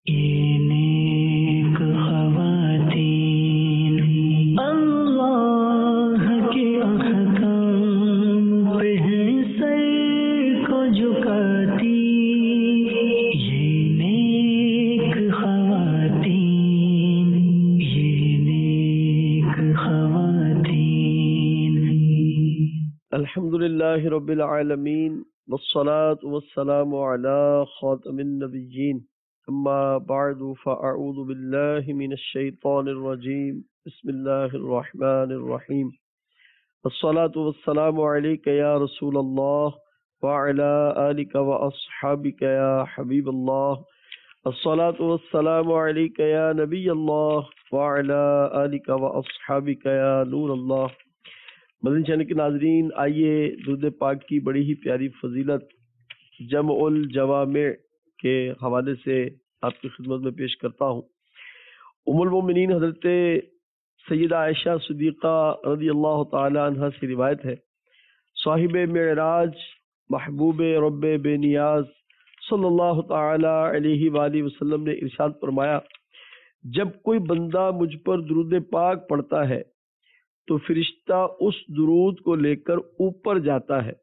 یہ نیک خواتین اللہ کے احکام پہ ہیں سر کو جھکاتی، یہ نیک خواتین، یہ نیک خواتین۔ الحمدللہ رب العالمین والصلاة والسلام علی خاتم النبیین، اما بعد فاعوذ باللہ من الشیطان الرجیم، بسم اللہ الرحمن الرحیم۔ الصلاة والسلام علیک یا رسول اللہ وعلی آلک واصحابک یا حبیب اللہ۔ الصلاة والسلام علیک یا نبی اللہ وعلی آلک واصحابک یا نور اللہ۔ مدنی چینل کے ناظرین، آئیے درود پاک کی بڑی ہی پیاری فضیلت جمع الجوامع کے حوالے سے آپ کی خدمت میں پیش کرتا ہوں۔ ام المومنین حضرت سیدہ عائشہ صدیقہ رضی اللہ تعالی عنہ سے روایت ہے، صاحب معراج محبوب رب بے نیاز صلی اللہ تعالی علیہ وآلہ وسلم نے ارشاد فرمایا، جب کوئی بندہ مجھ پر درود پاک پڑھتا ہے تو فرشتہ اس درود کو لے کر اوپر جاتا ہے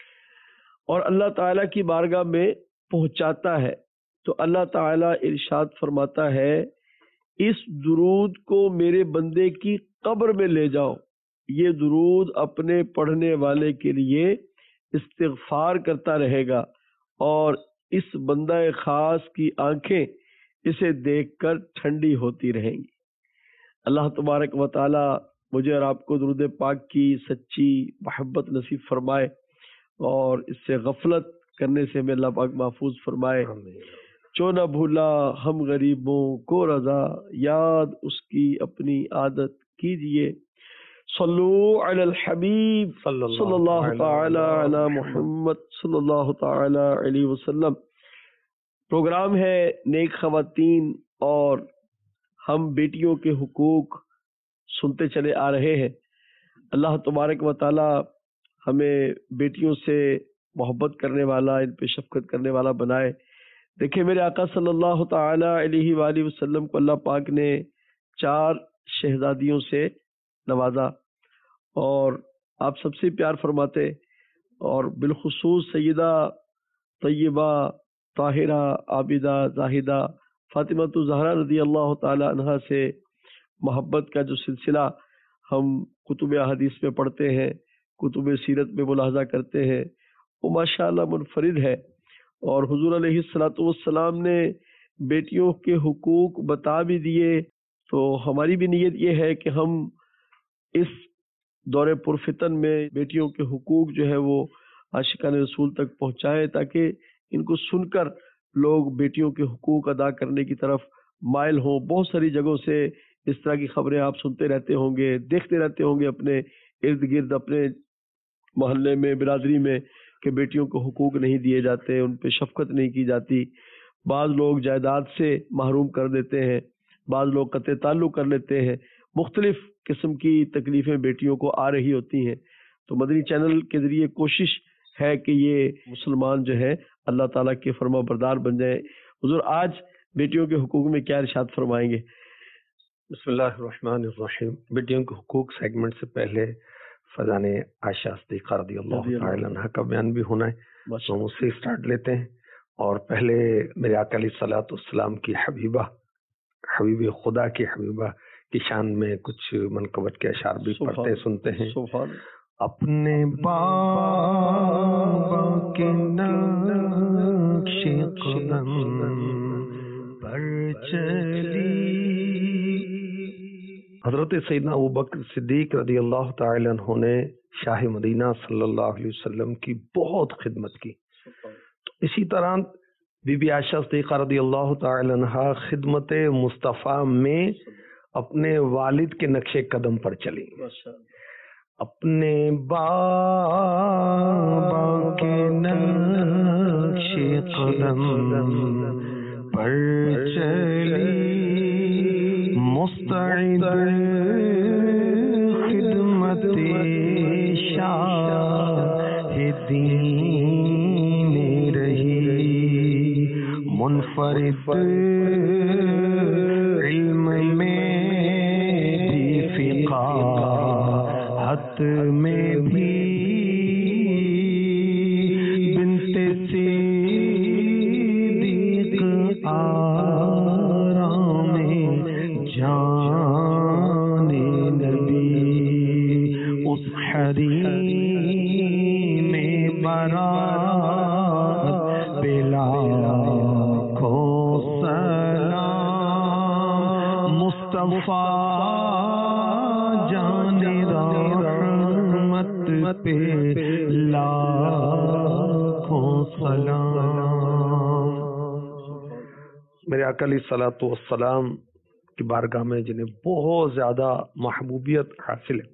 اور اللہ تعالیٰ کی بارگاہ میں پہنچاتا ہے تو اللہ تعالیٰ ارشاد فرماتا ہے، اس درود کو میرے بندے کی قبر میں لے جاؤ، یہ درود اپنے پڑھنے والے کے لیے استغفار کرتا رہے گا اور اس بندہ خاص کی آنکھیں اسے دیکھ کر ٹھنڈی ہوتی رہیں گی۔ اللہ تبارک و تعالی مجھے اور آپ کو درود پاک کی سچی محبت نصیب فرمائے اور اس سے غفلت کرنے سے ہمیں اللہ پاک محفوظ فرمائے۔ جو نہ بھولا ہم غریبوں کو رضا، یاد اس کی اپنی عادت کیجئے۔ صلو علی الحبیب صلی اللہ تعالی علی محمد صلی اللہ تعالی علیہ وسلم۔ پروگرام ہے نیک خواتین اور ہم بیٹیوں کے حقوق سنتے چلے آ رہے ہیں۔ اللہ تبارک و تعالی ہمیں بیٹیوں سے محبت کرنے والا، ان پہ شفقت کرنے والا بنائے۔ دیکھیں، میرے آقا صلی اللہ تعالی علیہ وآلہ وسلم کو اللہ پاک نے 4 شہزادیوں سے نوازا اور آپ سب سے پیار فرماتے، اور بالخصوص سیدہ طیبہ طاہرہ عابدہ زاہدہ فاطمہ الزہرا رضی اللہ تعالی عنہا سے محبت کا جو سلسلہ ہم کتب احادیث میں پڑھتے ہیں، کتب سیرت میں ملاحظہ کرتے ہیں، وہ ماشاءاللہ منفرد ہے۔ اور حضور علیہ الصلوۃ والسلام نے بیٹیوں کے حقوق بتا بھی دیے، تو ہماری بھی نیت یہ ہے کہ ہم اس دور پرفتن میں بیٹیوں کے حقوق جو ہے وہ عاشقان رسول تک پہنچائیں، تاکہ ان کو سن کر لوگ بیٹیوں کے حقوق ادا کرنے کی طرف مائل ہوں۔ بہت ساری جگہوں سے اس طرح کی خبریں آپ سنتے رہتے ہوں گے، دیکھتے رہتے ہوں گے اپنے ارد گرد، اپنے محلے میں، برادری میں، کہ بیٹیوں کو حقوق نہیں دیے جاتے، ان پہ شفقت نہیں کی جاتی۔ بعض لوگ جائیداد سے محروم کر دیتے ہیں، بعض لوگ قطع تعلق کر لیتے ہیں، مختلف قسم کی تکلیفیں بیٹیوں کو آ رہی ہوتی ہیں۔ تو مدنی چینل کے ذریعے کوشش ہے کہ یہ مسلمان جو ہے اللہ تعالیٰ کے فرما بردار بن جائیں۔ حضور آج بیٹیوں کے حقوق میں کیا ارشاد فرمائیں گے؟ بسم اللہ الرحمن الرحیم۔ بیٹیوں کے حقوق سیگمنٹ سے پہلے فضان عائشہ صدیقہ رضی اللہ تعالی عنہ کا بیان بھی ہونا ہے، تو ہم اس سے اسٹارٹ لیتے ہیں۔ اور پہلے میرے آقا علیہ الصلوۃ والسلام کی حبیبہ، حبیب خدا کی حبیبہ کی شان میں کچھ منقبت کے اشعار بھی پڑھتے سنتے ہیں۔ اپنے بابا کے نقش قدم پر چلی، حضرت سیدنا ابوبکر صدیق رضی اللہ تعالی عنہ نے شاہ مدینہ صلی اللہ علیہ وسلم کی بہت خدمت کی۔ اسی طرح بی بی عائشہ صدیقہ رضی اللہ تعالی عنہ خدمت مصطفیٰ میں اپنے والد کے نقش قدم پر چلی۔ اپنے بابا کے نقش قدم پر چلی، مستعد خدمت شاہدین رہی، منفرد علم میں بھی فقاہت میں بھی بنت صدیق آرام جان نبی اس حریم برات بلا کو سلام مصطفیٰ جان رحمت پہ لاکھوں سلام۔ میرے آقا علیہ الصلوۃ والسلام کی بارگاہ میں جنہیں بہت زیادہ محبوبیت حاصل ہے،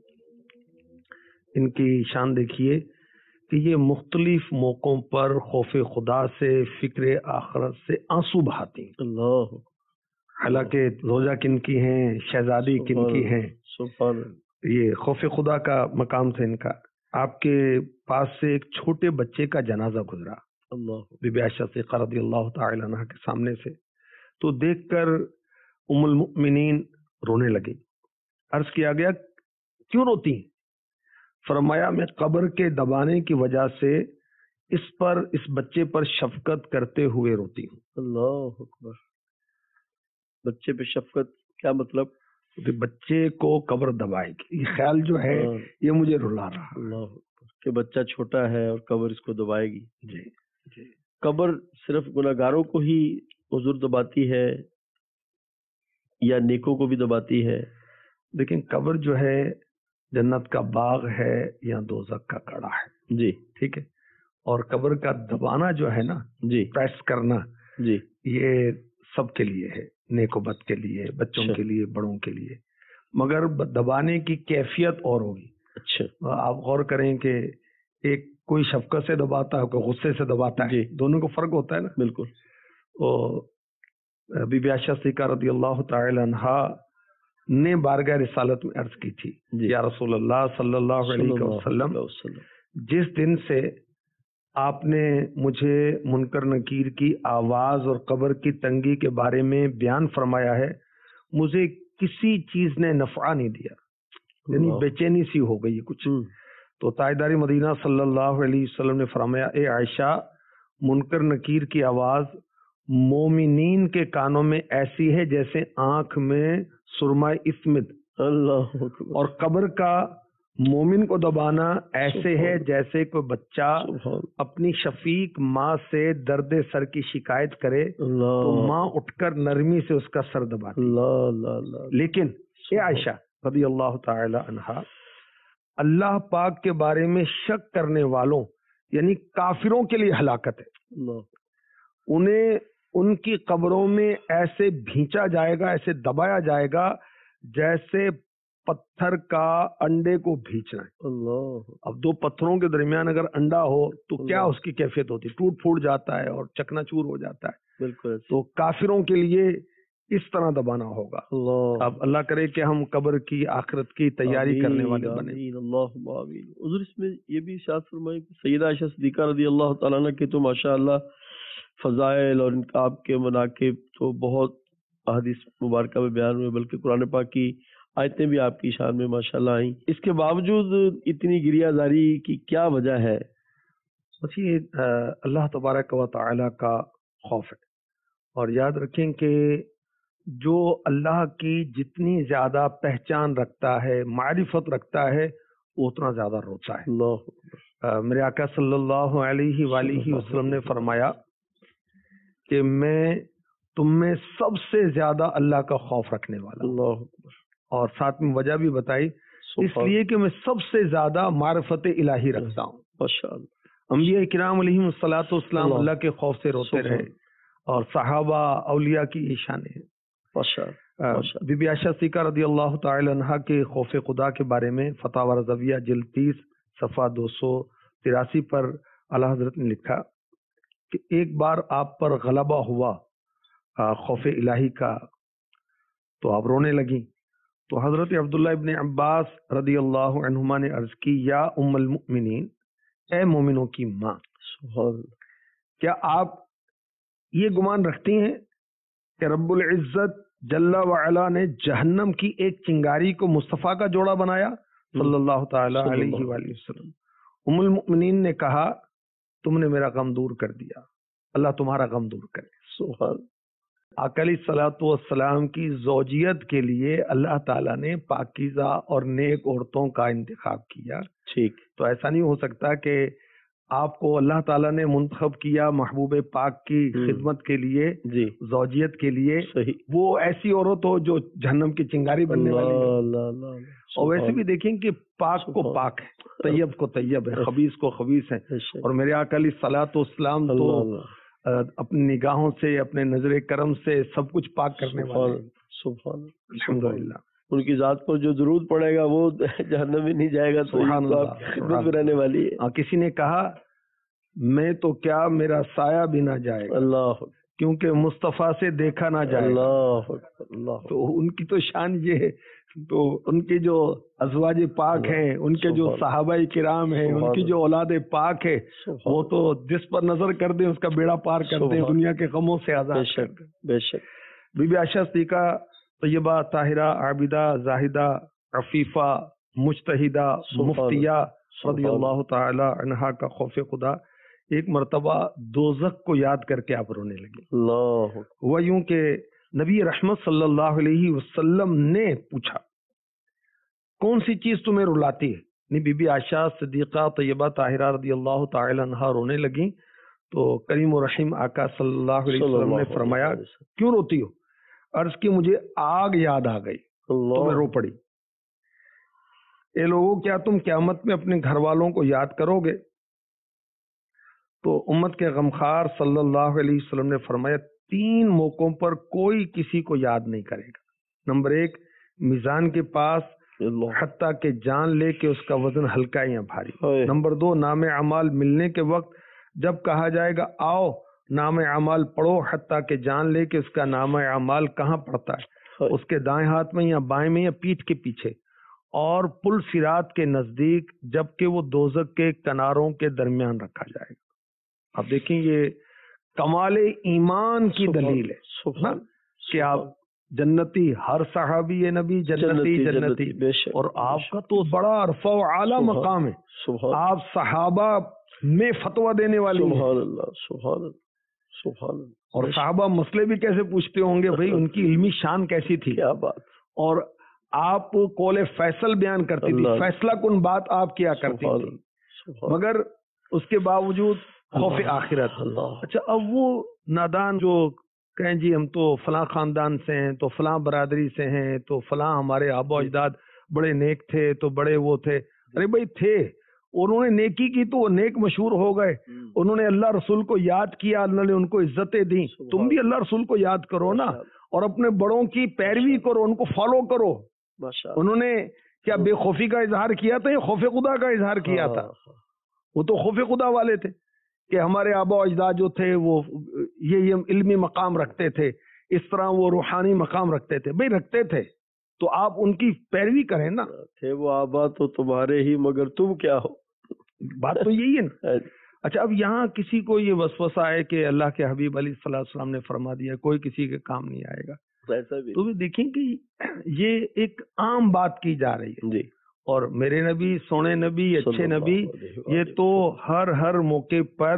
ان کی شان دیکھیے کہ یہ مختلف موقعوں پر خوف خدا سے، فکر آخرت سے آنسو بہاتی ہیں۔ اللہ، حالانکہ زوجہ کن کی ہیں، شہزادی کن کی ہیں، سبحان یہ خوف خدا کا مقام تھا ان کا۔ آپ کے پاس سے ایک چھوٹے بچے کا جنازہ گزرا اللہ، بی بی عائشہ صدیقہ رضی اللہ تعالی عنہا کے سامنے سے، تو دیکھ کر ام المؤمنین رونے لگی۔ عرض کیا گیا کیوں روتی ہیں؟ فرمایا میں قبر کے دبانے کی وجہ سے اس بچے پر شفقت کرتے ہوئے روتی ہوں۔ اللہ اکبر، بچے پہ شفقت کیا مطلب؟ بچے کو قبر دبائے گی، یہ خیال جو ہے یہ مجھے رلا رہا۔ اللہ اکبر، کہ بچہ چھوٹا ہے اور قبر اس کو دبائے گی۔ جی جی، قبر صرف گناہگاروں کو ہی حضور دباتی ہے یا نیکوں کو بھی دباتی ہے؟ لیکن قبر جو ہے جنت کا باغ ہے یا دوزخ کا کڑا ہے، جی ٹھیک ہے، اور قبر کا دبانا جو ہے نا، جی پریس کرنا، جی یہ سب کے لیے ہے، نیک و بد کے لیے، بچوں کے لیے، بڑوں کے لیے، مگر دبانے کی کیفیت اور ہوگی۔ اچھا، آپ غور کریں کہ ایک کوئی شفقت سے دباتا ہے، کوئی غصے سے دباتا ہے، جی، دونوں کو فرق ہوتا ہے نا۔ بالکل۔ اور بی بی عائشہ صدیقہ رضی اللہ تعالی عنہا نے بارگاہ رسالت میں عرض کی تھی، جی، یا رسول اللہ صلی اللہ علیہ وسلم، جس دن سے آپ نے مجھے منکر نکیر کی آواز اور قبر کی تنگی کے بارے میں بیان فرمایا ہے، مجھے کسی چیز نے نفع نہیں دیا، یعنی بے چینی سی ہو گئی کچھ۔ تو تاجدار مدینہ صلی اللہ علیہ وسلم نے فرمایا، اے عائشہ، منکر نکیر کی آواز مومنین کے کانوں میں ایسی ہے جیسے آنکھ میں سرمہ اسمد، اللہ اکبر، اور قبر کا مومن کو دبانا ایسے ہے جیسے کوئی بچہ اپنی شفیق ماں سے درد سر کی شکایت کرے تو ماں اٹھ کر نرمی سے اس کا سر دباتی۔ لیکن اے عائشہ رضی اللہ تعالی عنہا، اللہ پاک کے بارے میں شک کرنے والوں یعنی کافروں کے لیے ہلاکت ہے، انہیں ان کی قبروں میں ایسے بھینچا جائے گا، ایسے دبایا جائے گا جیسے پتھر کا انڈے کو بھینچنا ہے۔ اللہ، اب دو پتھروں کے درمیان اگر انڈا ہو تو کیا اس کی کیفیت ہوتی ہے؟ ٹوٹ پھوٹ جاتا ہے اور چکنا چور ہو جاتا ہے۔ بالکل، تو کافروں کے لیے اس طرح دبانا ہوگا۔ اب اللہ کرے کہ ہم قبر کی آخرت کی تیاری کرنے والے بنے۔ اللہم آمین۔ حضور اس میں یہ بھی ارشاد فرمائے کہ سیدہ عائشہ صدیقہ رضی اللہ تعالیٰ عنہ کے تو ماشاء اللہ فضائل اور ان کا آپ کے مناقب تو بہت احادیث مبارکہ میں بیان ہوئے، بلکہ قرآن پاک کی آیتیں بھی آپ کی شان میں ماشاءاللہ آئیں۔ اس کے باوجود اتنی گریہ زاری کی کیا وجہ ہے؟ یہ اللہ تبارک و تعالی کا خوف ہے، اور یاد رکھیں کہ جو اللہ کی جتنی زیادہ پہچان رکھتا ہے، معرفت رکھتا ہے، وہ اتنا زیادہ روتا ہے۔ میرے آقا صلی اللہ علیہ وآلہ وسلم نے فرمایا کہ میں تم میں سب سے زیادہ اللہ کا خوف رکھنے والا ہوں، اور ساتھ میں وجہ بھی بتائی، اس لیے کہ میں سب سے زیادہ معرفت الہی رکھتا ہوں۔ انبیاء کرام علیہم الصلوۃ والسلام اللہ کے خوف سے روتے رہے، اور صحابہ اولیاء کی یہ شانیں ہیں۔ بی بی عائشہ صدیقہ رضی اللہ تعالی عنہا کے خوف خدا کے بارے میں فتاوی رضویہ جلد 30 صفحہ 283 پر اعلیٰ حضرت نے لکھا کہ ایک بار آپ پر غلبہ ہوا خوف الہی کا تو آپ رونے لگیں، تو حضرت عبداللہ ابن عباس رضی اللہ عنہما نے عرض کی، یا ام المؤمنین، اے مومنوں کی ماں، کیا آپ یہ گمان رکھتی ہیں کہ رب العزت جل وعلا نے جہنم کی ایک چنگاری کو مصطفیٰ کا جوڑا بنایا صلی اللہ تعالی علیہ وآلہ وسلم. ام المؤمنین نے کہا تم نے میرا غم دور کر دیا، اللہ تمہارا غم دور کرے. سبحان. آقا علیہ الصلوۃ والسلام کی زوجیت کے لیے اللہ تعالیٰ نے پاکیزہ اور نیک عورتوں کا انتخاب کیا. ٹھیک. تو ایسا نہیں ہو سکتا کہ آپ کو اللہ تعالیٰ نے منتخب کیا محبوب پاک کی خدمت کے لیے، جی زوجیت کے لیے، صحیح. وہ ایسی عورت ہو جو جہنم کی چنگاری بننے والی ہو. اللہ اللہ. اور ویسے بھی دیکھیں کہ پاک کو پاک ہے، طیب کو طیب ہے، خبیث کو خبیث ہے. اور میرے آقا علیہ الصلوۃ والسلام تو اپنی نگاہوں سے، اپنے نظر کرم سے سب کچھ پاک کرنے والے. سبحان. الحمدللہ. ان کی ذات پر جو درود پڑے گا وہ جہنم میں نہیں جائے گا، تو خدمت میں رہنے والی ہے. کسی نے کہا میں تو کیا میرا سایہ بھی نہ جائے گا، اللہ کیونکہ مصطفیٰ سے دیکھا نہ جائے گا. اللہ. تو ان کی تو شان یہ ہے. تو ان کے جو ازواج پاک ہیں، ان کے جو صحابہ کرام ہیں، ان کی جو اولاد پاک ہے، وہ تو جس پر نظر کر دیں اس کا بیڑا پار کر دیں، دنیا کے غموں سے آزاد کر دیں. بے شک. بی بی عائشہ صدیقہ طیبہ طاہرہ عابدہ زاہدہ عفیفہ مجتہدہ مفتیہ رضی اللہ تعالی عنہا کا خوف خدا ایک مرتبہ دوزخ کو یاد کر کے آپ رونے لگے. اللہ. وہ یوں کہ نبی رحمت صلی اللہ علیہ وسلم نے پوچھا کون سی چیز تمہیں رلاتی ہے؟ بی بی عائشہ صدیقہ طیبہ طاہرہ رضی اللہ تعالی عنہا رونے لگیں. تو کریم و رحیم آقا صلی اللہ علیہ وسلم نے فرمایا کیوں روتی ہو؟ عرض کی مجھے آگ یاد آ گئی تو میں رو پڑی. اے لوگوں کیا تم قیامت میں اپنے گھر والوں کو یاد کرو گے؟ تو امت کے غمخوار صلی اللہ علیہ وسلم نے فرمایا 3 موقعوں پر کوئی کسی کو یاد نہیں کرے گا. نمبر 1 میزان کے پاس حتیٰ کہ جان لے کے اس کا وزن ہلکا یا بھاری. نمبر 2 نام اعمال ملنے کے وقت جب کہا جائے گا آؤ نام اعمال پڑھو، حتیٰ کہ جان لے کے اس کا نام اعمال کہاں پڑتا ہے، اس کے دائیں ہاتھ میں یا بائیں میں یا پیٹھ کے پیچھے. اور پل صراط کے نزدیک جبکہ وہ دوزخ کے کناروں کے درمیان رکھا جائے گا. اب دیکھیں یہ کمال ایمان کی دلیل ہے کہ آپ جنتی، ہر صحابی نبی جنتی بے شک. اور آپ کا تو بڑا عرفہ و اعلیٰ مقام ہے. آپ صحابہ میں فتویٰ دینے والی ہیں. سبحان اللہ. سبحان اللہ. سبحان اللہ. اور صحابہ مسئلے بھی کیسے پوچھتے ہوں گے بھائی، ان کی علمی شان کیسی تھی. کیا بات. اور آپ قول فیصل بیان کرتی تھی، فیصلہ کن بات آپ کیا کرتی تھی، مگر اس کے باوجود خوف آخرت. اچھا اب وہ نادان جو کہیں جی ہم تو فلاں خاندان سے ہیں، تو فلاں برادری سے ہیں، تو فلاں ہمارے آبا و اجداد بڑے نیک تھے، تو بڑے وہ تھے. ارے بھائی تھے، انہوں نے نیکی کی تو وہ نیک مشہور ہو گئے. انہوں نے اللہ رسول کو یاد کیا، اللہ نے ان کو عزتیں دی. تم بھی اللہ رسول کو یاد کرو نا، اور اپنے بڑوں کی پیروی کرو، ان کو فالو کرو. انہوں نے کیا بے خوفی کا اظہار کیا تھا یا خوف خدا کا اظہار کیا تھا؟ وہ تو خوف خدا والے تھے کہ ہمارے آبا و اجداد جو تھے وہ یہ علمی مقام رکھتے تھے، اس طرح وہ روحانی مقام رکھتے تھے. بھئی رکھتے تھے تو آپ ان کی پیروی کریں نا. تھے وہ آبا تو تمہارے ہی، مگر تم کیا ہو. بات تو یہی ہے نا. اچھا اب یہاں کسی کو یہ وسوسہ ہے کہ اللہ کے حبیب علیہ الصلوۃ والسلام نے فرما دیا کوئی کسی کے کام نہیں آئے گا، ایسا بھی تو بھی دیکھیں کہ یہ ایک عام بات کی جا رہی ہے. جی. اور میرے نبی، سونے نبی، اچھے نبی یہ تو ہر موقع پر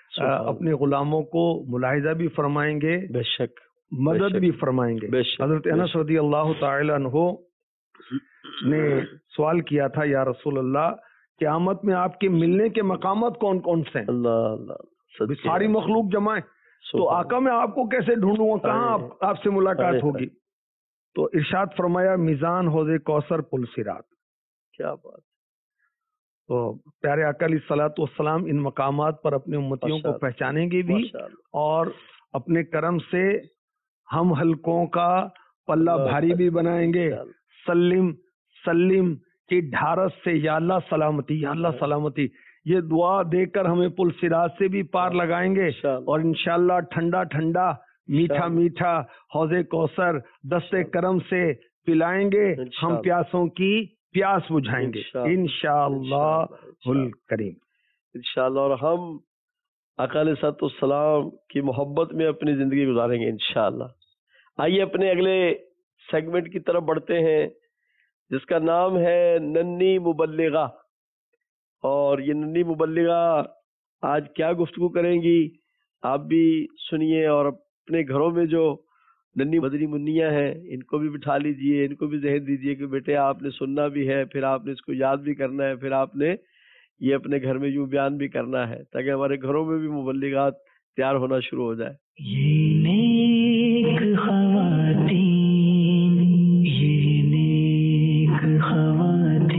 اپنے غلاموں کو ملاحظہ بھی فرمائیں گے، بے شک مدد بھی فرمائیں گے. حضرت انس رضی اللہ تعالی عنہ نے سوال کیا تھا یا رسول اللہ قیامت میں آپ کے ملنے کے مقامات کون کون سے ہیں؟ اللہ ساری مخلوق جمع ہے تو آقا میں آپ کو کیسے ڈھونڈوں گا، کہاں آپ سے ملاقات ہوگی؟ تو ارشاد فرمایا میزان حوض کوثر پل صراط. کیا بات. تو پیارے آقا علیہ الصلوۃ والسلام ان مقامات پر اپنے امتیوں کو پہچانیں گے بھی، اور اپنے کرم سے ہم حلقوں کا پلہ بھاری بھی بنائیں گے. سلم سلم کی ڈھارس سے یا اللہ سلامتی، یا اللہ سلامتی، یہ دعا دے کر ہمیں پل صراط سے بھی پار لگائیں گے. اور انشاءاللہ ٹھنڈا ٹھنڈا میٹھا میٹھا حوض کوثر دست کرم سے پلائیں گے، ہم پیاسوں کی پیاس بجھائیں گے انشاءاللہ الکریم. انشاءاللہ. اور ہم آقا علیہ الصلوۃ والسلام کی محبت میں اپنی زندگی گزاریں گے انشاءاللہ۔ آئیے اپنے اگلے سیگمنٹ کی طرف بڑھتے ہیں جس کا نام ہے ننھی مبلغہ، اور یہ ننھی مبلغہ آج کیا گفتگو کریں گی آپ بھی سنیے، اور اپنے گھروں میں جو ننھی مدنی منیاں ہیں ان کو بھی بٹھا لیجئے، ان کو بھی ذہن دیجئے کہ بیٹے آپ نے سننا بھی ہے، پھر آپ نے اس کو یاد بھی کرنا ہے، پھر آپ نے یہ اپنے گھر میں یوں بیان بھی کرنا ہے تاکہ ہمارے گھروں میں بھی مبلغات تیار ہونا شروع ہو جائے۔ یہ نیک خواتین، یہ نیک خواتین۔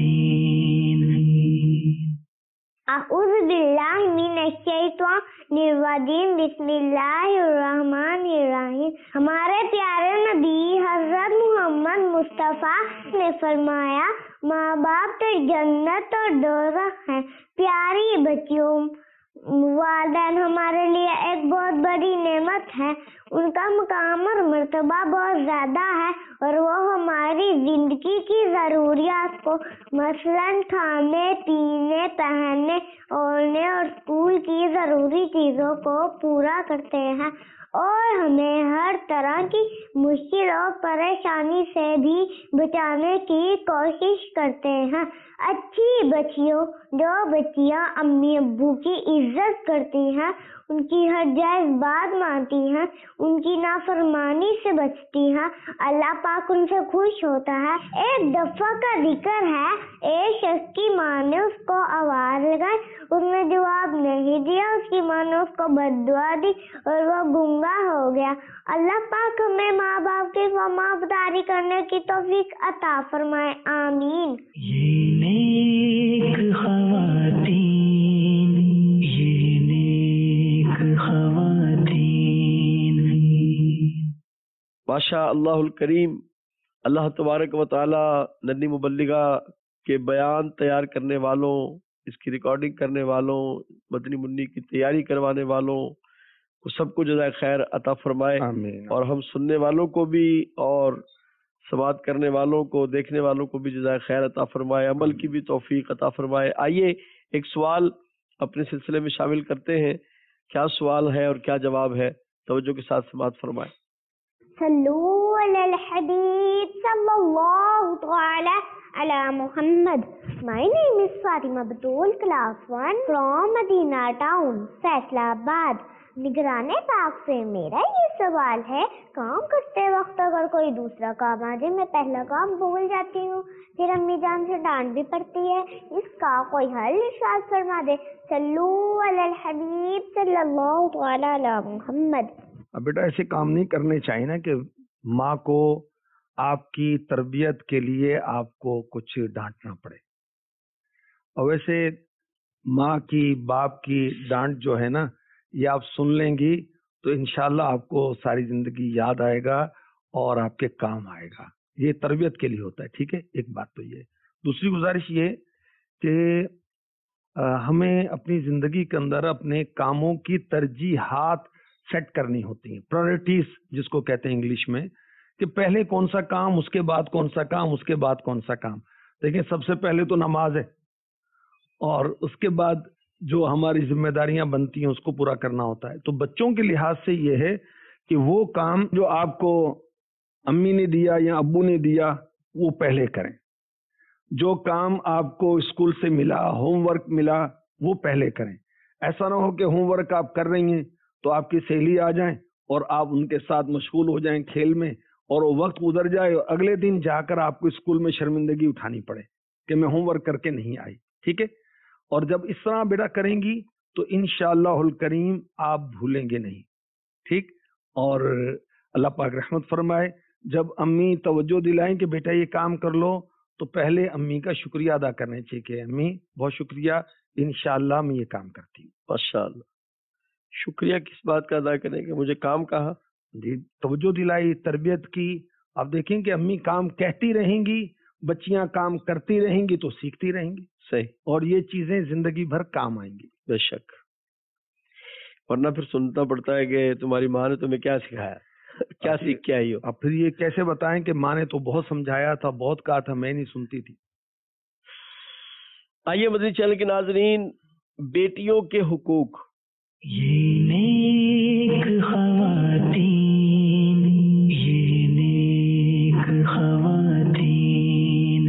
اعوذ باللہ من الشیطان الرجیم، بسم اللہ الرحمن الرحیم۔ ہمارے پیارے نبی حضرت محمد مصطفیٰ نے فرمایا، ماں باپ تو جنت اور دوزخ ہیں۔ پیاری بچیوں، والدین ہمارے لیے ایک بہت بڑی نعمت ہے، ان کا مقام اور مرتبہ بہت زیادہ ہے، اور وہ ہماری زندگی کی ضروریات کو مثلاً کھانے پینے، پہننے اوڑھنے اور اسکول کی ضروری چیزوں کو پورا کرتے ہیں، اور ہمیں ہر طرح کی مشکل اور پریشانی سے بھی بچانے کی کوشش کرتے ہیں۔ اچھی بچیوں، جو بچیاں امی ابو کی عزت کرتی ہیں، ان کی ہر جائز بات مانتی ہیں، ان کی نافرمانی سے بچتی ہیں، اللہ پاک ان سے خوش ہوتا ہے۔ ایک دفعہ کا ذکر ہے، ایک شخص کی ماں نے اس کو آواز لگائی، اس نے جواب نہیں دیا، اس کی ماں نے اس کو بد دعا دی اور وہ گمراہ ہو گیا۔ اللہ پاک ہمیں ماں باپ کی فرمانبرداری کرنے کی توفیق عطا فرمائے، آمین۔ یہ نیک خواتین، یہ نیک خواتین۔ ماشاء اللہ الکریم، اللہ تبارک و تعالی ننھی مبلغہ کے بیان تیار کرنے والوں، اس کی ریکارڈنگ کرنے والوں، مدنی منی کی تیاری کروانے والوں کو سب کو جزائے خیر عطا فرمائے، آمین۔ اور ہم سننے والوں کو بھی اور سماعت کرنے والوں کو، دیکھنے والوں کو بھی جزائے خیر عطا فرمائے، عمل کی بھی توفیق عطا فرمائے۔ آئیے ایک سوال اپنے سلسلے میں شامل کرتے ہیں، کیا سوال ہے اور کیا جواب ہے، توجہ کے ساتھ سماعت فرمائے۔ صلو علی الحبیب صلی اللہ تعالی علی محمد۔ My name is Fatima Batul, class 1 from Medina Town, فیصلہ آباد۔ نگران پاک سے میرا یہ سوال ہے، کام کرتے وقت اگر کوئی دوسرا کام آ جائے، میں پہلا کام بھول جاتی ہوں، پھر امی جان سے ڈانٹ بھی پڑتی ہے، اس کا کوئی حل ارشاد فرما دے۔ صلو علی الحبیب صلی اللہ تعالی علی محمد۔ اب بیٹا ایسے کام نہیں کرنے چاہیے نا کہ ماں کو آپ کی تربیت کے لیے آپ کو کچھ ڈانٹنا پڑے، اور ویسے ماں کی باپ کی ڈانٹ جو ہے نا یہ آپ سن لیں گی تو انشاءاللہ آپ کو ساری زندگی یاد آئے گا اور آپ کے کام آئے گا۔ یہ تربیت کے لیے ہوتا ہے، ٹھیک ہے، ایک بات تو یہ۔ دوسری گزارش یہ کہ ہمیں اپنی زندگی کے اندر اپنے کاموں کی ترجیحات سیٹ کرنی ہوتی ہیں، پرائرٹیز جس کو کہتے ہیں انگلش میں، کہ پہلے کون سا کام، اس کے بعد کون سا کام، اس کے بعد کون سا کام۔ دیکھیں سب سے پہلے تو نماز ہے، اور اس کے بعد جو ہماری ذمہ داریاں بنتی ہیں اس کو پورا کرنا ہوتا ہے۔ تو بچوں کے لحاظ سے یہ ہے کہ وہ کام جو آپ کو امی نے دیا یا ابو نے دیا وہ پہلے کریں، جو کام آپ کو اسکول سے ملا، ہوم ورک ملا، وہ پہلے کریں۔ ایسا نہ ہو کہ ہوم ورک آپ کر رہی ہیں تو آپ کی سہیلی آ جائیں اور آپ ان کے ساتھ مشغول ہو جائیں کھیل میں، اور وہ وقت گزر جائے اور اگلے دن جا کر آپ کو اسکول میں شرمندگی اٹھانی پڑے کہ میں ہوم ورک کر کے نہیں آئی، ٹھیک ہے۔ اور جب اس طرح بیٹا کریں گی تو انشاءاللہ الکریم آپ بھولیں گے نہیں، ٹھیک۔ اور اللہ پاک رحمت فرمائے، جب امی توجہ دلائیں کہ بیٹا یہ کام کر لو تو پہلے امی کا شکریہ ادا کرنا چاہیے کہ امی بہت شکریہ، انشاءاللہ میں یہ کام کرتی ہوں۔ ماشاءاللہ، شکریہ کس بات کا ادا کریں کہ مجھے کام کہا، جی توجہ دلائی، تربیت کی۔ آپ دیکھیں کہ امی کام کہتی رہیں گی، بچیاں کام کرتی رہیں گی تو سیکھتی رہیں گی، صحیح، اور یہ چیزیں زندگی بھر کام آئیں گی۔ بے شک، ورنہ پھر سننا پڑتا ہے کہ تمہاری ماں نے تمہیں کیا سکھایا، کیا سیکھ کے آئی ہو۔ اب پھر یہ کیسے بتائیں کہ ماں نے تو بہت سمجھایا تھا، بہت کہا تھا، میں نہیں سنتی تھی۔ آئیے مدنی چینل کے ناظرین، بیٹیوں کے حقوق، ये नेक ख़वातीन, ये नेक ख़वातीन।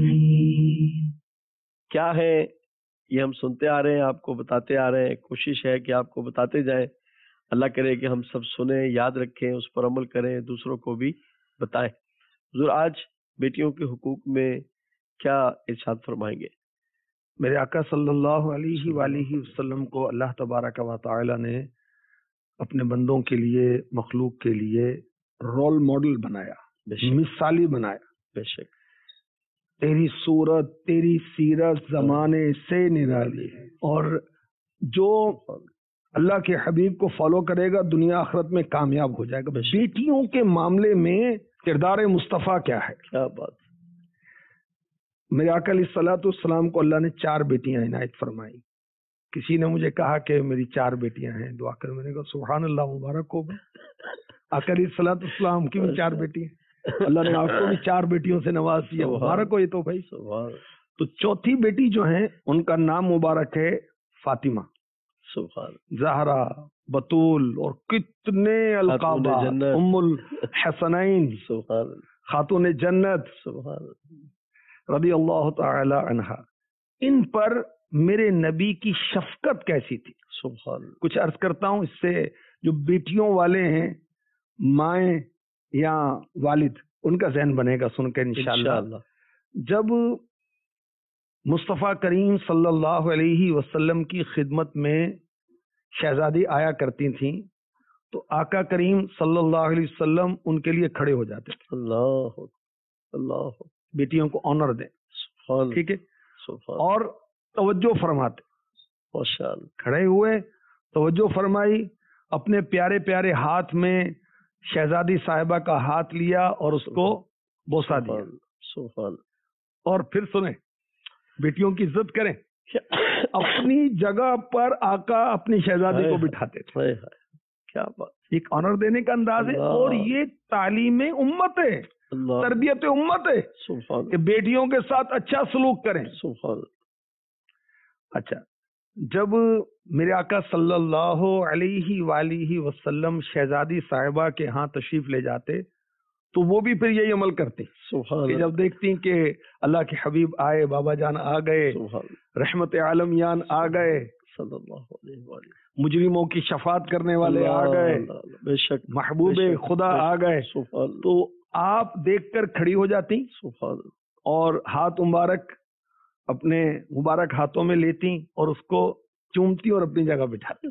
کیا ہے یہ ہم سنتے آ رہے ہیں، آپ کو بتاتے آ رہے ہیں، کوشش ہے کہ آپ کو بتاتے جائیں۔ اللہ کرے کہ ہم سب سنیں، یاد رکھیں، اس پر عمل کریں، دوسروں کو بھی بتائیں۔ حضور آج بیٹیوں کے حقوق میں کیا ارشاد فرمائیں گے؟ میرے آقا صلی اللہ علیہ وآلہ وسلم کو اللہ تبارک و تعالی نے اپنے بندوں کے لیے، مخلوق کے لیے رول ماڈل بنایا، مثالی بنایا۔ بے شک تیری صورت، تیری سیرت زمانے سے نرالی ہے، اور جو اللہ کے حبیب کو فالو کرے گا دنیا آخرت میں کامیاب ہو جائے گا۔ بیٹیوں کے معاملے میں کردار مصطفیٰ کیا ہے؟ کیا بات! میرے آقا علیہ الصلوۃ والسلام کو اللہ نے 4 بیٹیاں عنایت فرمائی۔ کسی نے مجھے کہا کہ میری 4 بیٹیاں ہیں، دعا کر۔ میں نے کہا سبحان اللہ، مبارک ہو۔ آقا علیہ الصلوۃ والسلام کی بھی 4 بیٹی ہیں، اللہ نے آپ کو بھی 4 بیٹیوں سے نواز دیا، مبارک ہو۔ یہ تو بھائی تو چوتھی بیٹی جو ہیں ان کا نام مبارک ہے فاطمہ، سبحان زہرا، بطول، اور کتنے القاب، ام الحسنین، سبحان خاتون جنت سبحان رضی اللہ تعالی عنہا۔ ان پر میرے نبی کی شفقت کیسی تھی؟ سبحان کچھ عرض کرتا ہوں، اس سے جو بیٹیوں والے ہیں، مائیں یا والد، ان کا ذہن بنے گا سن کے انشاءاللہ۔ جب مصطفیٰ کریم صلی اللہ علیہ وسلم کی خدمت میں شہزادی آیا کرتی تھیں تو آقا کریم صلی اللہ علیہ وسلم ان کے لیے کھڑے ہو جاتے تھے۔ اللہ اللہ، بیٹیوں کو آنر دیں، سبحان ٹھیک ہے، سبحان اور توجہ فرماتے، ماشاءاللہ، کھڑے ہوئے، توجہ فرمائی، اپنے پیارے پیارے ہاتھ میں شہزادی صاحبہ کا ہاتھ لیا اور اس کو بوسہ دیا۔ سبحان، اور پھر سنیں، بیٹیوں کی عزت کریں، اپنی جگہ پر آقا اپنی شہزادی کو بٹھاتے تھے۔ کیا بات! ایک آنر دینے کا انداز ہے، اور یہ تعلیم امت ہے، تربیت امت ہے سبحان کہ بیٹیوں کے ساتھ اچھا سلوک کریں۔ سبحان اچھا، جب میرے آقا صلی اللہ علیہ وآلہ وسلم شہزادی صاحبہ کے ہاں تشریف لے جاتے تو وہ بھی پھر یہی عمل کرتے کہ جب دیکھتی کہ اللہ کے حبیب آئے، بابا جان آ گئے، رحمت عالمیان آ گئے، صلی اللہ علیہ وآلہ، مجرموں کی شفاعت کرنے والے آ گئے، بے شک محبوب خدا آ گئے، تو آپ دیکھ کر کھڑی ہو جاتی اور ہاتھ مبارک اپنے مبارک ہاتھوں میں لیتی اور اس کو چومتی اور اپنی جگہ بٹھاتی۔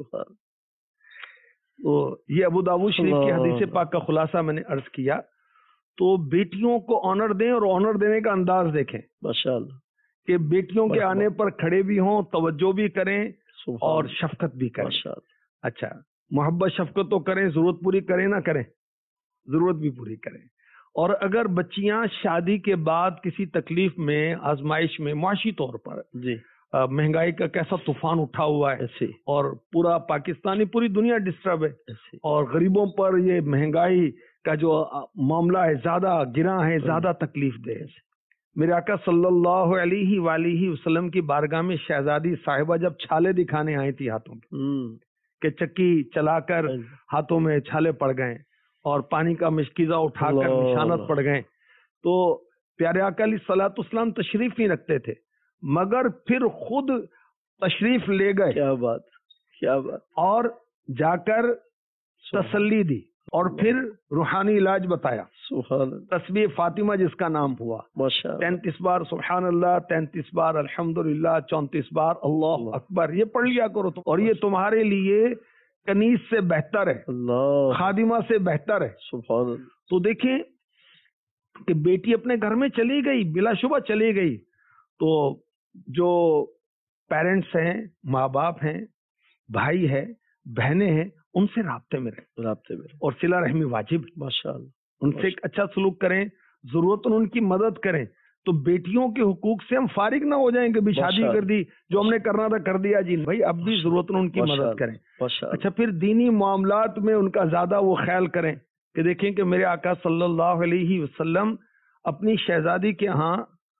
تو یہ ابو داؤد شریف کی حدیث پاک کا خلاصہ میں نے عرض کیا۔ تو بیٹیوں کو آنر دیں، اور آنر دینے کا انداز دیکھیں ماشاءاللہ، کہ بیٹیوں کے آنے پر کھڑے بھی ہوں، توجہ بھی کریں اور شفقت بھی کریں۔ اچھا، محبت شفقت تو کریں، ضرورت پوری کریں نہ کریں، ضرورت بھی پوری کریں۔ اور اگر بچیاں شادی کے بعد کسی تکلیف میں، آزمائش میں، معاشی طور پر جی مہنگائی کا کیسا طوفان اٹھا ہوا ہے اور پورا پاکستانی، پوری دنیا ڈسٹرب ہے، اور غریبوں پر یہ مہنگائی کا جو معاملہ ہے زیادہ گراں ہے، زیادہ تکلیف دہ ہے۔ میرے آقا صلی اللہ علیہ وآلہ وسلم کی بارگاہ میں شہزادی صاحبہ جب چھالے دکھانے آئی تھی ہاتھوں میں کہ چکی چلا کر ہاتھوں میں چھالے پڑ گئے اور پانی کا مشکیزہ اٹھا کر نشانت پڑ گئے، تو پیارے آقا علیہ الصلوۃ والسلام تشریف نہیں رکھتے تھے، مگر پھر خود تشریف لے گئے۔ کیا بات، کیا بات! اور جا کر تسلی دی اور پھر روحانی علاج بتایا۔ سبحان، تسبیح فاطمہ جس کا نام ہوا، 33 بار سبحان اللہ، 33 بار الحمدللہ، 34 بار اللہ اکبر، یہ پڑھ لیا کرو تم، اور یہ تمہارے لیے کنیز سے بہتر ہے، اللہ خادمہ سے بہتر ہے۔ سبحان، تو دیکھیں کہ بیٹی اپنے گھر میں چلی گئی، بلا شبہ چلی گئی، تو جو پیرنٹس ہیں، ماں باپ ہیں، بھائی ہے، بہنیں ہیں، ان سے رابطے میں رہیں، اور صلہ رحمی واجب ہے۔ ماشاءاللہ، ان سے ایک اچھا سلوک کریں، ضرورت ان کی مدد کریں، تو بیٹیوں کے حقوق سے ہم فارغ نہ ہو جائیں کہ بھی شادی کر دی، جو ہم نے کرنا تھا کر دیا جی، بھائی اب بھی ضرورت ان کی مدد کریں۔ اچھا، پھر دینی معاملات میں ان کا زیادہ وہ خیال کریں کہ دیکھیں کہ میرے آقا صلی اللہ علیہ وسلم اپنی شہزادی کے ہاں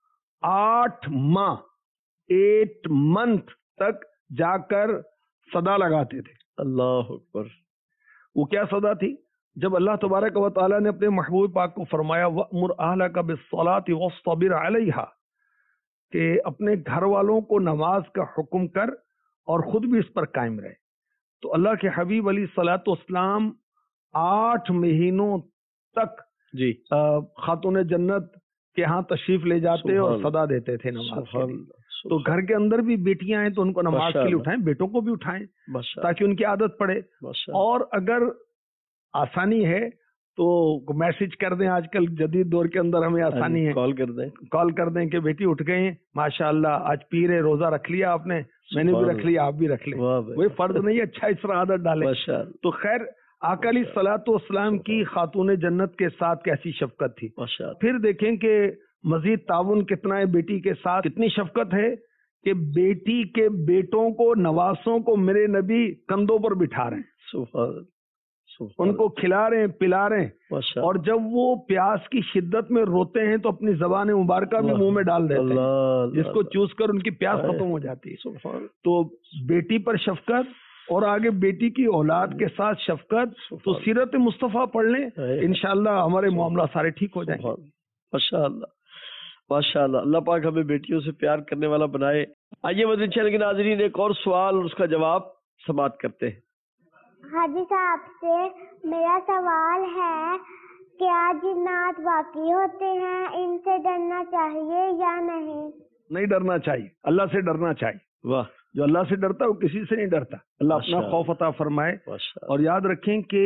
8 ماہ 8 منتھ تک جا کر صدا لگاتے تھے، اللہ اکبر. وہ کیا صدا تھی؟ جب اللہ تبارک و تعالیٰ نے اپنے محبوب پاک کو فرمایا وَأْمُرْ أَهْلَكَ بِالصَّلَاةِ وَاصْطَبِرْ عَلَيْهَا، کہ اپنے گھر والوں کو نماز کا حکم کر اور خود بھی اس پر قائم رہے. تو اللہ کے حبیب علیہ الصلوۃ والسلام 8 مہینوں تک جی خاتون جنت کے ہاں تشریف لے جاتے اور صدا دیتے تھے نماز کے لیے. تو گھر کے اندر بھی بیٹیاں ہیں تو ان کو نماز کے لیے اٹھائیں، بیٹوں کو بھی اٹھائیں تاکہ ان کی عادت پڑے. اور اگر آسانی ہے تو میسج کر دیں، آج کل جدید دور کے اندر ہمیں آسانی ہے، کال کر دیں کہ بیٹی اٹھ گئے ہیں ماشاء اللہ، آج پیر ہے، روزہ رکھ لیا آپ نے، میں نے بھی رکھ لیا، آپ بھی رکھ لیں. وہی فرض نہیں ہے، اچھا اس طرح عادت ڈالیں. تو خیر آقا علیہ الصلوۃ والسلام کی خاتون جنت کے ساتھ کیسی شفقت تھی. پھر دیکھیں کہ مزید تعاون کتنا ہے بیٹی کے ساتھ. کتنی شفقت ہے کہ بیٹی کے بیٹوں کو، نواسوں کو میرے نبی کندھوں پر بٹھا رہے ہیں، ان کو کھلا رہے ہیں، پلا رہے ہیں. اور جب وہ پیاس کی شدت میں روتے ہیں تو اپنی زبان مبارکہ بھی منہ میں ڈال دیتے ہیں، جس کو چوس کر ان کی پیاس ختم ہو جاتی ہے. تو بیٹی پر شفقت اور آگے بیٹی کی اولاد کے ساتھ شفقت. تو سیرت مصطفیٰ پڑھ لیں، انشاءاللہ ہمارے معاملہ سارے ٹھیک ہو جائیں گے. ماشاء اللہ ماشاء اللہ. اللہ پاک ہمیں بیٹیوں سے پیار کرنے والا بنائے. آئیے مدنی چینل کے ناظرین ایک اور سوال اور اس کا جواب سماعت کرتے ہیں. حاجی صاحب سے میرا سوال ہے، کیا جنات واقعی ہوتے ہیں؟ ان سے ڈرنا چاہیے یا نہیں؟ نہیں ڈرنا چاہیے، اللہ سے ڈرنا چاہیے. واہ. جو اللہ سے ڈرتا ہے وہ کسی سے نہیں ڈرتا. اللہ اپنا خوف عطا فرمائے. اور یاد رکھیں کہ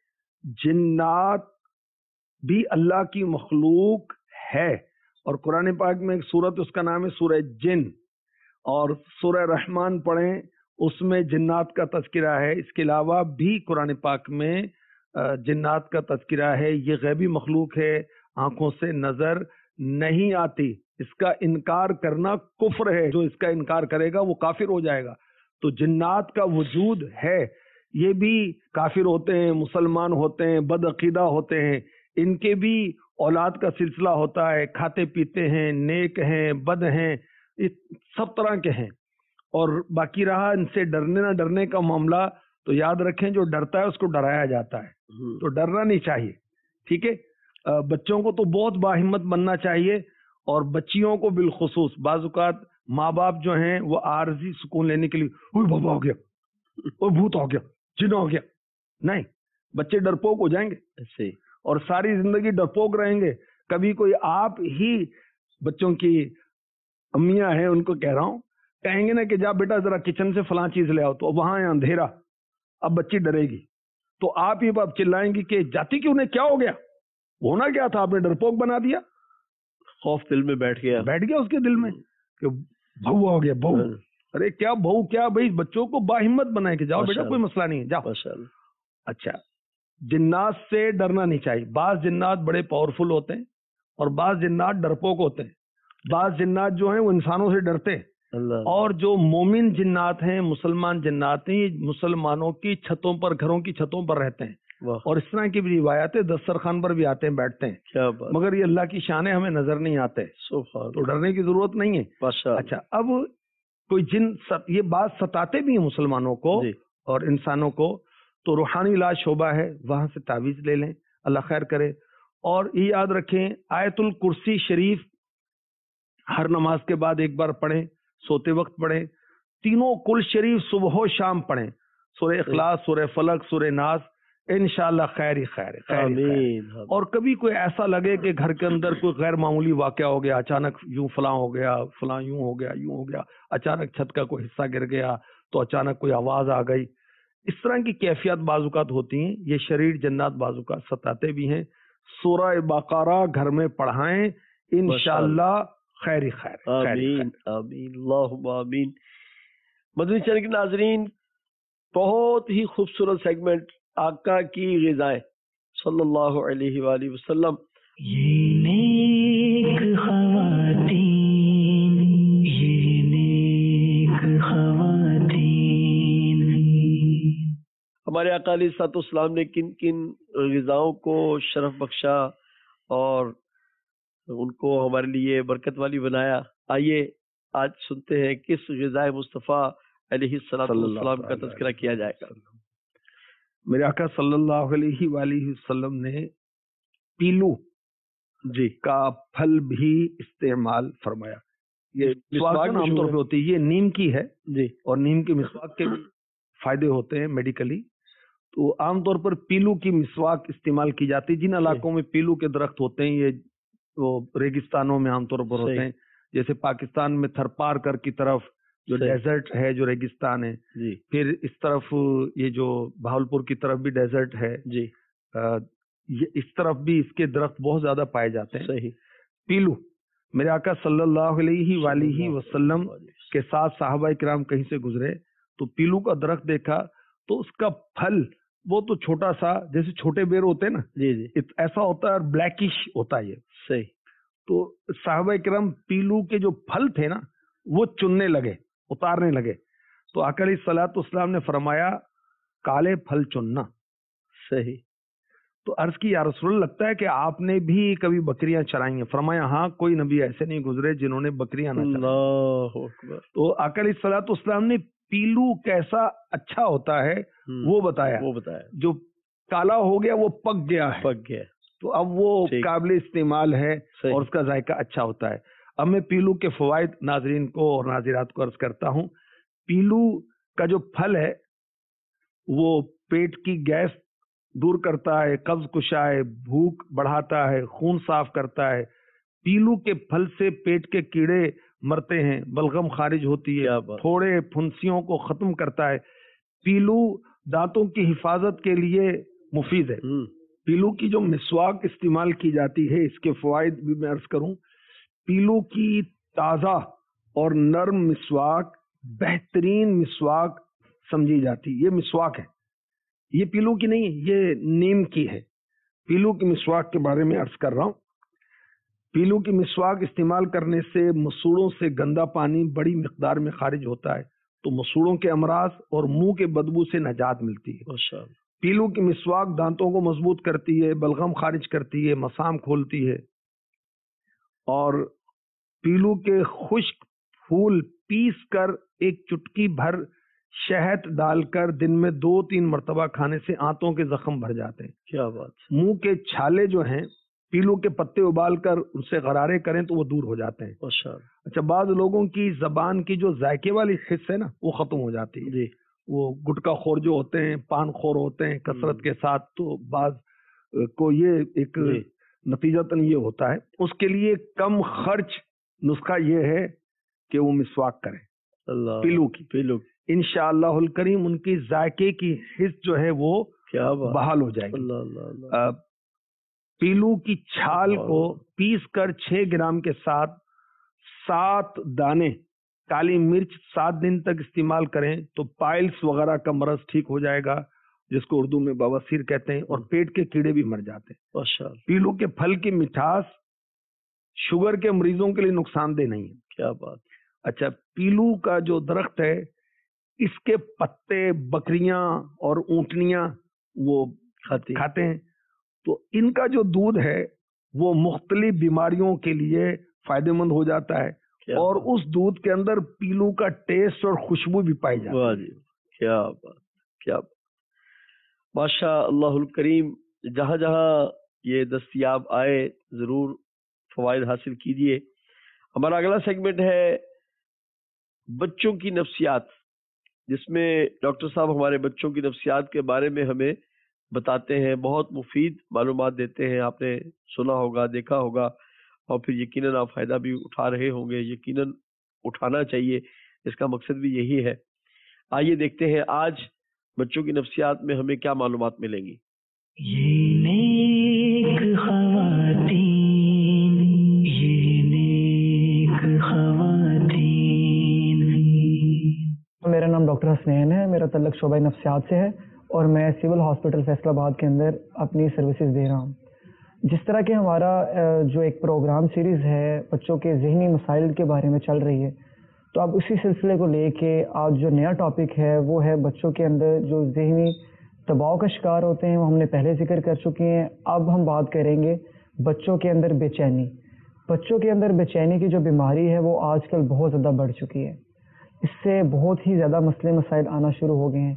جنات بھی اللہ کی مخلوق ہے، اور قرآن پاک میں ایک سورت اس کا نام ہے سورہ جن، اور سورہ رحمان پڑھیں اس میں جنات کا تذکرہ ہے. اس کے علاوہ بھی قرآن پاک میں جنات کا تذکرہ ہے. یہ غیبی مخلوق ہے، آنکھوں سے نظر نہیں آتی. اس کا انکار کرنا کفر ہے، جو اس کا انکار کرے گا وہ کافر ہو جائے گا. تو جنات کا وجود ہے، یہ بھی کافر ہوتے ہیں، مسلمان ہوتے ہیں، بد عقیدہ ہوتے ہیں، ان کے بھی اولاد کا سلسلہ ہوتا ہے، کھاتے پیتے ہیں، نیک ہیں، بد ہیں، سب طرح کے ہیں. اور باقی رہا ان سے ڈرنے نہ ڈرنے کا معاملہ، تو یاد رکھیں جو ڈرتا ہے اس کو ڈرایا جاتا ہے، تو ڈرنا نہیں چاہیے. ٹھیک ہے. بچوں کو تو بہت باہمت بننا چاہیے، اور بچیوں کو بالخصوص. بعض اوقات ماں باپ جو ہیں وہ عارضی سکون لینے کے لیے اوہ بابا ہو گیا، اوہ بھوت ہو گیا، جن ہو گیا. نہیں، بچے ڈرپوک ہو جائیں گے ایسے، اور ساری زندگی ڈرپوک رہیں گے. کبھی کوئی آپ ہی بچوں کی امیاں ہیں ان کو کہہ رہا ہوں، کہیں گے نا کہ جا بیٹا ذرا کچن سے فلاں چیز لے آؤ، تو وہاں ہے اندھیرا، اب بچی ڈرے گی. تو آپ ہی اب چلائیں گی کہ جاتی کیوں نہیں، کیا ہو گیا، ہونا کیا تھا، آپ نے ڈرپوک بنا دیا. خوف دل میں بیٹھ گیا اس کے دل میں کہ بہو ہو گیا، بہو. ارے کیا بہو، کیا بھائی، بچوں کو باہمت بنائے کہ جاؤ بیٹا کوئی مسئلہ نہیں ہے، جاؤ. اچھا، جنات سے ڈرنا نہیں چاہیے. بعض جنات بڑے پاورفل ہوتے ہیں اور بعض جنات ڈرپوک ہوتے ہیں. بعض جنات جو ہیں وہ انسانوں سے ڈرتے ہیں، اور جو مومن جنات ہیں، مسلمان جنات ہیں، یہ مسلمانوں کی چھتوں پر، گھروں کی چھتوں پر رہتے ہیں. اور اس طرح کی بھی روایات ہے، دسترخوان پر بھی آتے ہیں، بیٹھتے ہیں، مگر یہ اللہ کی شان ہے، ہمیں نظر نہیں آتے، تو ڈرنے کی ضرورت نہیں ہے. اچھا، اب کوئی جن یہ بات ستاتے بھی ہیں مسلمانوں کو اور انسانوں کو، تو روحانی علاج شعبہ ہے، وہاں سے تعویذ لے لیں، اللہ خیر کرے. اور یہ یاد رکھیں آیت الکرسی شریف ہر نماز کے بعد ایک بار پڑھیں، سوتے وقت پڑھیں. تینوں کل شریف صبح و شام پڑھیں، سورہ اخلاص، سورہ فلق، سورہ ناس، انشاءاللہ خیر ہی خیر ہے. اور کبھی کوئی ایسا لگے کہ گھر کے اندر کوئی غیر معمولی واقعہ ہو گیا، اچانک یوں فلاں ہو گیا، فلاں یوں ہو گیا، یوں ہو گیا، اچانک چھت کا کوئی حصہ گر گیا، تو اچانک کوئی آواز آ گئی، اس طرح کی کیفیت بعض اوقات ہوتی ہیں. یہ شریر جنات بعض اوقات ستاتے بھی ہیں. سورہ بقرہ گھر میں پڑھائیں، انشاءاللہ خیر ہی خیر. آمین آمین اللہم آمین. مدنی چینل کے ناظرین، بہت ہی خوبصورت سیگمنٹ آقا کی غذائیں صلی اللہ علیہ وآلہ وسلم. یہ نیک خواتین، یہ نیک خواتین. ہمارے آقا علیہ الصلوۃ والسلام نے کن کن غذاؤں کو شرف بخشا اور ان کو ہمارے لیے برکت والی بنایا. آئیے آج سنتے ہیں کس غذائے مصطفیٰ علیہ الصلوۃ والسلام کا تذکرہ کیا جائے گا. میرے آقا صلی اللہ علیہ وآلہ وسلم نے پیلو جی کا پھل بھی استعمال فرمایا. یہ مسواک عام طور پہ ہوتی ہے، یہ نیم کی ہے جی اور نیم کی مسواک کے بھی فائدے ہوتے ہیں میڈیکلی. تو عام طور پر پیلو کی مسواک استعمال کی جاتی ہے. جن علاقوں میں پیلو کے درخت ہوتے ہیں یہ وہ ریگستانوں میں عام طور پر ہوتے ہیں، جیسے پاکستان میں تھرپارکر کی طرف جو ڈیزرٹ ہے، جو ریگستان ہے. جی پھر اس طرف یہ جو بہاولپور کی طرف بھی ڈیزرٹ ہے. جی یہ اس طرف بھی اس کے درخت بہت زیادہ پائے جاتے ہیں. صحیح. پیلو میرے آقا صلی اللہ علیہ وآلہ وسلم کے ساتھ صحابہ کرام کہیں سے گزرے تو پیلو کا درخت دیکھا تو اس کا پھل وہ تو چھوٹا سا جیسے چھوٹے بیر ہوتے ہیں نا، جی جی ایسا ہوتا ہے اور بلیکش ہوتا ہے یہ. صحیح. تو صحابہ کرام پیلو کے جو پھل تھے نا وہ چننے لگے، اتارنے لگے. تو آقا علیہ الصلوۃ والسلام نے فرمایا کالے پھل چننا. صحیح. تو عرض کی یا رسول اللہ لگتا ہے کہ آپ نے بھی کبھی بکریاں چرائی ہیں. فرمایا ہاں، کوئی نبی ایسے نہیں گزرے جنہوں نے بکریاں نہ چرائیں. اللہ اکبر. تو آقا علیہ الصلوۃ والسلام نے پیلو کیسا اچھا ہوتا ہے وہ بتایا. جو کالا ہو گیا وہ پک گیا ہے، پک گیا تو اب وہ قابل استعمال ہے اور اس کا ذائقہ اچھا ہوتا ہے. اب میں پیلو کے فوائد ناظرین کو اور ناظرات کو عرض کرتا ہوں. پیلو کا جو پھل ہے وہ پیٹ کی گیس دور کرتا ہے، قبض کشا ہے، بھوک بڑھاتا ہے، خون صاف کرتا ہے. پیلو کے پھل سے پیٹ کے کیڑے مرتے ہیں، بلغم خارج ہوتی ہے، تھوڑے پھنسیوں کو ختم کرتا ہے. پیلو دانتوں کی حفاظت کے لیے مفید ہے. پیلو کی جو مسواک استعمال کی جاتی ہے اس کے فوائد بھی میں عرض کروں. پیلو کی تازہ اور نرم مسواک بہترین مسواک سمجھی جاتی. یہ مسواک ہے، یہ پیلو کی نہیں ہے، یہ نیم کی ہے. پیلو کی مسواک کے بارے میں عرض کر رہا ہوں. پیلو کی مسواک استعمال کرنے سے مسوڑوں سے گندا پانی بڑی مقدار میں خارج ہوتا ہے، تو مسوڑوں کے امراض اور منہ کے بدبو سے نجات ملتی ہے. پیلو کی مسواک دانتوں کو مضبوط کرتی ہے، بلغم خارج کرتی ہے، مسام کھولتی ہے. اور پیلو کے خشک پھول پیس کر ایک چٹکی بھر شہد ڈال کر دن میں 2-3 مرتبہ کھانے سے آنتوں کے زخم بھر جاتے ہیں. کیا بات. منہ کے چھالے جو ہیں پیلو کے پتے ابال کر ان سے غرارے کریں تو وہ دور ہو جاتے ہیں. اچھا، بعض لوگوں کی زبان کی جو ذائقے والی حص ہے نا وہ ختم ہو جاتی ہے. وہ گٹکا خور جو ہوتے ہیں، پان خور ہوتے ہیں کثرت کے ساتھ، تو بعض کو یہ ایک نتیجتاً یہ ہوتا ہے. اس کے لیے کم خرچ نسخہ یہ ہے کہ وہ مسواک کریں پیلو کی. انشاءاللہ الکریم ان کی ذائقے کی حس جو ہے وہ بحال ہو جائے گی. پیلو کی چھال کو پیس کر 6 گرام کے ساتھ 7 دانے کالی مرچ 7 دن تک استعمال کریں تو پائلس وغیرہ کا مرض ٹھیک ہو جائے گا، جس کو اردو میں بواسیر کہتے ہیں، اور پیٹ کے کیڑے بھی مر جاتے ہیں. پیلو کے پھل کی مٹھاس شوگر کے مریضوں کے لیے نقصان دہ نہیں ہے. کیا بات. اچھا، پیلو کا جو درخت ہے اس کے پتے بکریاں اور اونٹنیاں وہ کھاتے ہیں. تو ان کا جو دودھ ہے وہ مختلف بیماریوں کے لیے فائدہ مند ہو جاتا ہے، اور اس دودھ کے اندر پیلو کا ٹیسٹ اور خوشبو بھی پائی جاتی ہے. کیا بات، کیا بات. ماشاء اللہ الکریم. جہاں جہاں یہ دستیاب آئے ضرور فوائد حاصل کیجیے. ہمارا اگلا سیگمنٹ ہے بچوں کی نفسیات، جس میں ڈاکٹر صاحب ہمارے بچوں کی نفسیات کے بارے میں ہمیں بتاتے ہیں، بہت مفید معلومات دیتے ہیں. آپ نے سنا ہوگا، دیکھا ہوگا، اور پھر یقیناً آپ فائدہ بھی اٹھا رہے ہوں گے. یقیناً اٹھانا چاہیے، اس کا مقصد بھی یہی ہے. آئیے دیکھتے ہیں آج بچوں کی نفسیات میں ہمیں کیا معلومات ملیں گی. یہ نیک خواتین، یہ نیک خواتین. میرا نام ڈاکٹر حسنین ہے، میرا تعلق شعبہ نفسیات سے ہے اور میں سول ہاسپٹل فیصل آباد کے اندر اپنی سروسز دے رہا ہوں. جس طرح کہ ہمارا جو ایک پروگرام سیریز ہے بچوں کے ذہنی مسائل کے بارے میں چل رہی ہے، تو اب اسی سلسلے کو لے کے آج جو نیا ٹاپک ہے وہ ہے بچوں کے اندر جو ذہنی دباؤ کا شکار ہوتے ہیں. وہ ہم نے پہلے ذکر کر چکے ہیں. اب ہم بات کریں گے بچوں کے اندر بے چینی. بچوں کے اندر بے چینی کی جو بیماری ہے وہ آج کل بہت زیادہ بڑھ چکی ہے. اس سے بہت ہی زیادہ مسئلے مسائل آنا شروع ہو گئے ہیں،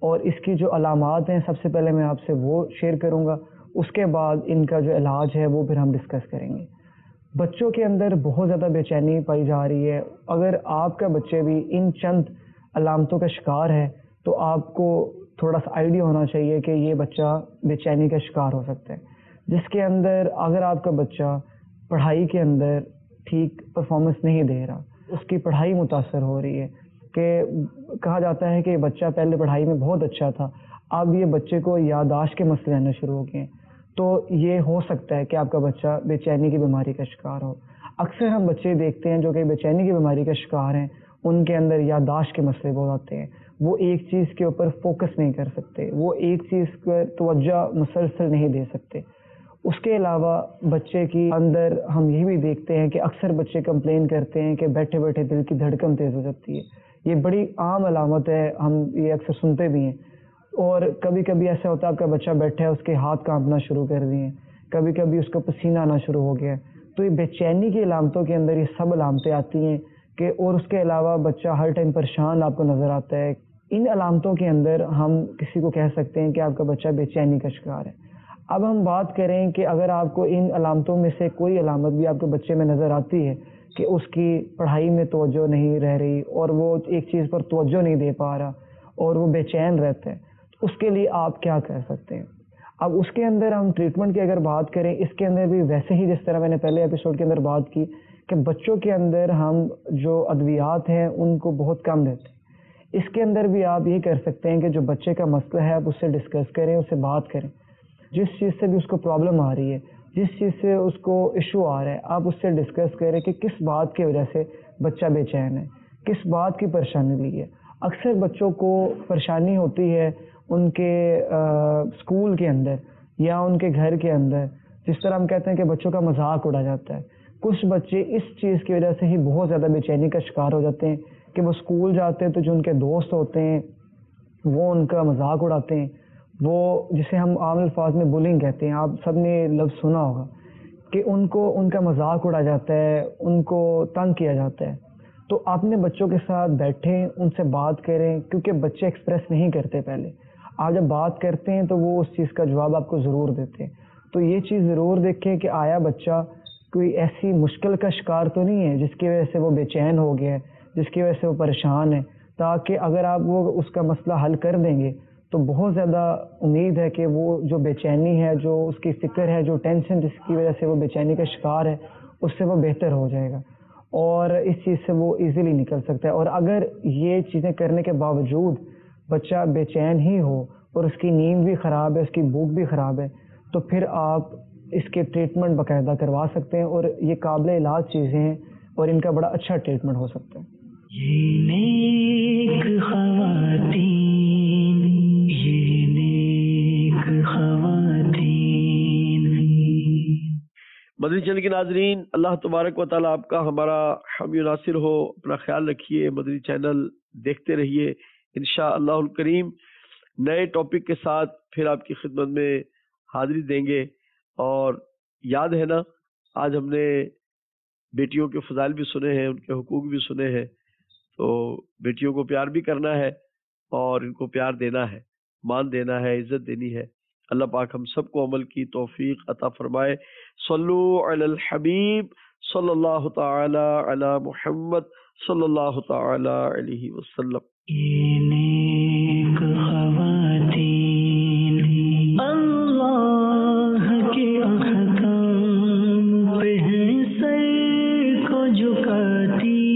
اور اس کی جو علامات ہیں سب سے پہلے میں آپ سے وہ شیئر کروں گا، اس کے بعد ان کا جو علاج ہے وہ پھر ہم ڈسکس کریں گے۔ بچوں کے اندر بہت زیادہ بے چینی پائی جا رہی ہے۔ اگر آپ کا بچے بھی ان چند علامتوں کا شکار ہے تو آپ کو تھوڑا سا آئیڈیا ہونا چاہیے کہ یہ بچہ بے چینی کا شکار ہو سکتا ہے، جس کے اندر اگر آپ کا بچہ پڑھائی کے اندر ٹھیک پرفارمنس نہیں دے رہا، اس کی پڑھائی متاثر ہو رہی ہے، کہ کہا جاتا ہے کہ بچہ پہلے پڑھائی میں بہت اچھا تھا، اب یہ بچے کو یادداشت کے مسئلے آنا شروع ہو گئے ہیں، تو یہ ہو سکتا ہے کہ آپ کا بچہ بے چینی کی بیماری کا شکار ہو۔ اکثر ہم بچے دیکھتے ہیں جو کہ بے چینی کی بیماری کا شکار ہیں، ان کے اندر یادداشت کے مسئلے بہت آتے ہیں، وہ ایک چیز کے اوپر فوکس نہیں کر سکتے، وہ ایک چیز پر توجہ مسلسل نہیں دے سکتے۔ اس کے علاوہ بچے کی اندر ہم یہ بھی دیکھتے ہیں کہ اکثر بچے کمپلین کرتے ہیں کہ بیٹھے بیٹھے دل کی دھڑکن تیز ہو جاتی ہے۔ یہ بڑی عام علامت ہے، ہم یہ اکثر سنتے بھی ہیں، اور کبھی کبھی ایسا ہوتا ہے آپ کا بچہ بیٹھا ہے، اس کے ہاتھ کانپنا شروع کر دیے ہیں، کبھی کبھی اس کو پسینہ آنا شروع ہو گیا ہے۔ تو یہ بے چینی کی علامتوں کے اندر یہ سب علامتیں آتی ہیں کہ، اور اس کے علاوہ بچہ ہر ٹائم پریشان آپ کو نظر آتا ہے۔ ان علامتوں کے اندر ہم کسی کو کہہ سکتے ہیں کہ آپ کا بچہ بے چینی کا شکار ہے۔ اب ہم بات کریں کہ اگر آپ کو ان علامتوں میں سے کوئی علامت بھی آپ کے بچے میں نظر آتی ہے کہ اس کی پڑھائی میں توجہ نہیں رہ رہی اور وہ ایک چیز پر توجہ نہیں دے پا رہا اور وہ بے چین رہتا ہے، اس کے لیے آپ کیا کر سکتے ہیں؟ اب اس کے اندر ہم ٹریٹمنٹ کی اگر بات کریں، اس کے اندر بھی ویسے ہی جس طرح میں نے پہلے ایپیسوڈ کے اندر بات کی کہ بچوں کے اندر ہم جو ادویات ہیں ان کو بہت کم دیتے ہیں، اس کے اندر بھی آپ یہ کر سکتے ہیں کہ جو بچے کا مسئلہ ہے آپ اس سے ڈسکس کریں، اس سے بات کریں، جس چیز سے بھی اس کو پرابلم آ رہی ہے، جس چیز سے اس کو ایشو آ رہا ہے، آپ اس سے ڈسکس کریں کہ کس بات کی وجہ سے بچہ بے چین ہے، کس بات کی پریشانی لی ہے۔ اکثر بچوں کو پریشانی ہوتی ہے ان کے اسکول کے اندر یا ان کے گھر کے اندر، جس طرح ہم کہتے ہیں کہ بچوں کا مذاق اڑا جاتا ہے۔ کچھ بچے اس چیز کی وجہ سے ہی بہت زیادہ بے چینی کا شکار ہو جاتے ہیں کہ وہ اسکول جاتے ہیں تو جو ان کے دوست ہوتے ہیں وہ ان کا مذاق اڑاتے ہیں، وہ جسے ہم عام الفاظ میں بولنگ کہتے ہیں، آپ سب نے لفظ سنا ہوگا کہ ان کو ان کا مذاق اڑا جاتا ہے، ان کو تنگ کیا جاتا ہے۔ تو اپنے بچوں کے ساتھ بیٹھیں، ان سے بات کریں، کیونکہ بچے ایکسپریس نہیں کرتے پہلے، آپ جب بات کرتے ہیں تو وہ اس چیز کا جواب آپ کو ضرور دیتے ہیں۔ تو یہ چیز ضرور دیکھیں کہ آیا بچہ کوئی ایسی مشکل کا شکار تو نہیں ہے جس کی وجہ سے وہ بے چین ہو گیا ہے، جس کی وجہ سے وہ پریشان ہے، تاکہ اگر آپ وہ اس کا مسئلہ حل کر دیں گے تو بہت زیادہ امید ہے کہ وہ جو بے چینی ہے، جو اس کی فکر ہے، جو ٹینشن جس کی وجہ سے وہ بے چینی کا شکار ہے، اس سے وہ بہتر ہو جائے گا اور اس چیز سے وہ ایزیلی نکل سکتا ہے۔ اور اگر یہ چیزیں کرنے کے باوجود بچہ بے چین ہی ہو اور اس کی نیند بھی خراب ہے، اس کی بھوک بھی خراب ہے، تو پھر آپ اس کے ٹریٹمنٹ باقاعدہ کروا سکتے ہیں، اور یہ قابل علاج چیزیں ہیں اور ان کا بڑا اچھا ٹریٹمنٹ ہو سکتا ہے۔ یہ نیک خواتین، یہ نیک خواتین۔ مدنی چینل کے ناظرین، اللہ تبارک و تعالیٰ آپ کا ہمارا حامی و ناصر ہو۔ اپنا خیال رکھیے، مدنی چینل دیکھتے رہیے، انشاءاللہ الکریم نئے ٹاپک کے ساتھ پھر آپ کی خدمت میں حاضری دیں گے۔ اور یاد ہے نا، آج ہم نے بیٹیوں کے فضائل بھی سنے ہیں، ان کے حقوق بھی سنے ہیں، تو بیٹیوں کو پیار بھی کرنا ہے اور ان کو پیار دینا ہے، مان دینا ہے، عزت دینی ہے۔ اللہ پاک ہم سب کو عمل کی توفیق عطا فرمائے۔ صلو علی الحبیب صلی اللہ تعالی علی محمد صلی اللہ تعالی علیہ وسلم۔ یہ نیک خواتین اللہ کے احکام پہ ہیں سر کو جھکاتی،